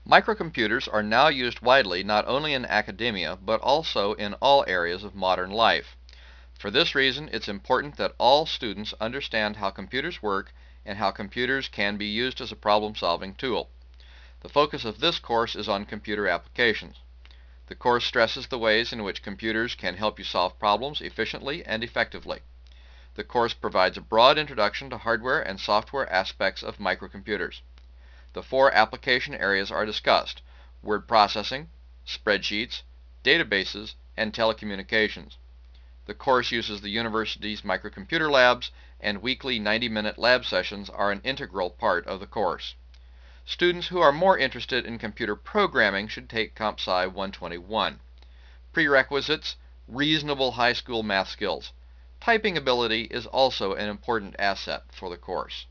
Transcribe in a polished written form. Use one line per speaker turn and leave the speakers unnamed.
Microcomputers are now used widely not only in academia but also in all areas of modern life. For this reason, it's important that all students understand how computers work and how computers can be used as a problem-solving tool. The focus of this course is on computer applications. The course stresses the ways in which computers can help you solve problems efficiently and effectively. The course provides a broad introduction to hardware and software aspects of microcomputers. The four application areas are discussed: word processing, spreadsheets, databases, and telecommunications. The course uses the university's microcomputer labs, and weekly 90-minute lab sessions are an integral part of the course. Students who are more interested in computer programming should take CompSci 121. Prerequisites: reasonable high school math skills. Typing ability is also an important asset for the course.